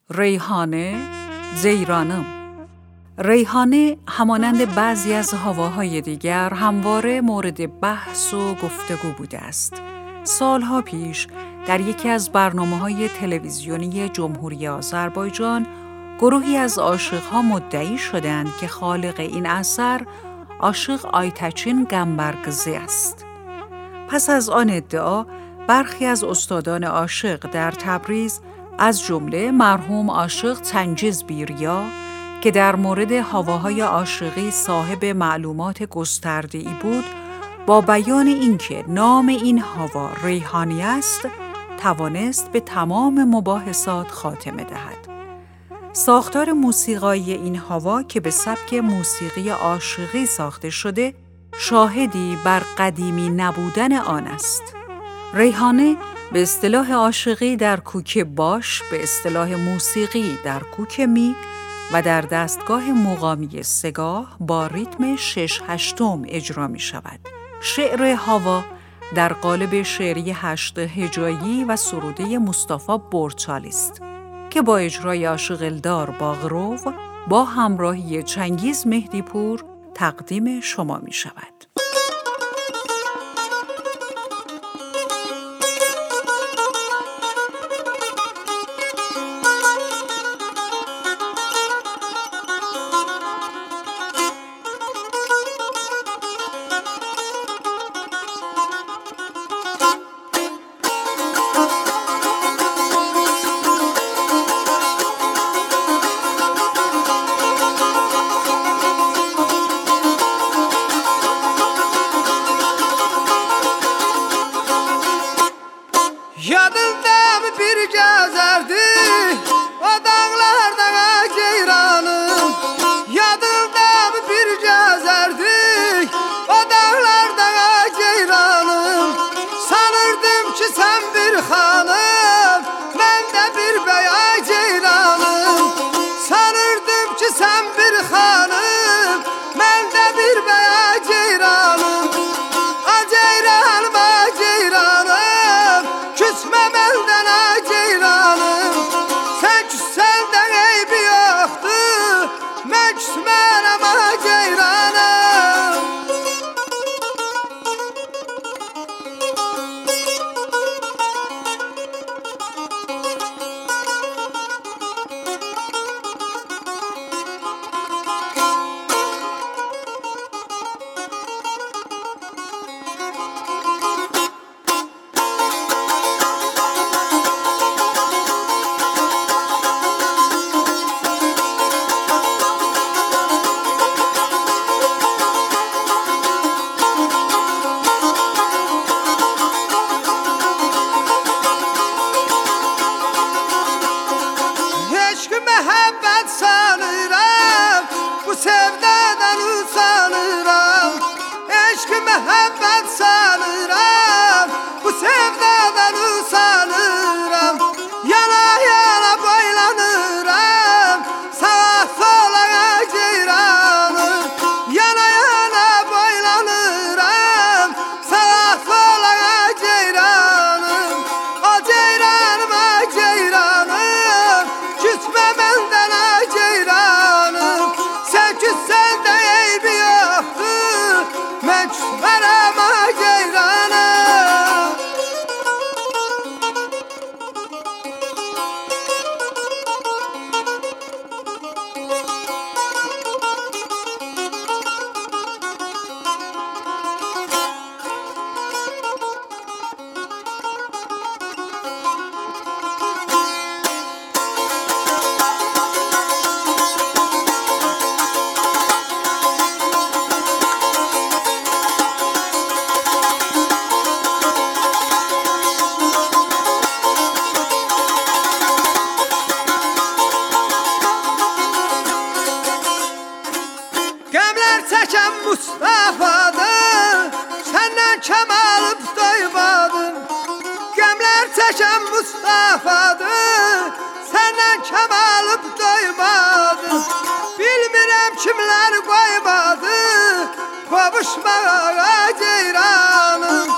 ریحانه، جیرانم. ریحانه همانند بعضی از هواهای دیگر همواره مورد بحث و گفتگو بوده است. سالها پیش در یکی از برنامه‌های تلویزیونی جمهوری آذربایجان گروهی از عاشق‌ها مدعی شدند که خالق این اثر عاشق آیتچین گنبرگزی است. پس از آن ادعا برخی از استادان عاشق در تبریز از جمله مرحوم عاشق تنجیز بیریا که در مورد هواهای عاشقی صاحب معلومات گسترده‌ای بود، با بیان اینکه نام این هوا ریحانی است، توانست به تمام مباحثات خاتمه دهد. ساختار موسیقایی این هوا که به سبک موسیقی عاشقی ساخته شده، شاهدی بر قدیمی نبودن آن است. ریحانه به اصطلاح عاشقی در کوک باش، به اصطلاح موسیقی در کوک می و در دستگاه مقامی سگاه با ریتم 6/8 اجرا می شود. شعر هوا در قالب شعری 8 هجایی و سروده مصطفی برچالی است که با اجرای عاشق الدار باغرو با همراهی چنگیز مهدیپور تقدیم شما می شود. Yadımda bir gezerdi o dağlardan ceyranım. Yadımda bir gezerdi o dağlardan ceyranım. Sanırdım ki sen bir hanım, ben de bir bey ceyranım. Sanırdım ki sen bir hanım, ben de bir bey ceyranım. A ceyranım, a ceyranım, küsme benden a ceyranım. Sen küssen de eybi yoktu, ben küsmərəm a ceyranım. Məhəbbət sanıram, bu sevdadan usanıram. Eşq məhəbbət sanıram, bu sevdadan usanıram. Yana yana boylanıram, sağa sola ceyranım. Yana yana boylanıram, sağa sola ceyranım. O ceyranım, o ceyranım, küsme benden a ceyranım. Sen küssen de eybi yoktu, ben küsmərəm a ceyranım. Qəmlər çəkən Mustafadır, səndən kəm alıb doymadım. Qəmlər çəkən Mustafadır, səndən kəm alıb doymadım. Bilmirəm kimlər qoymadı qovuşmağa ceyranım.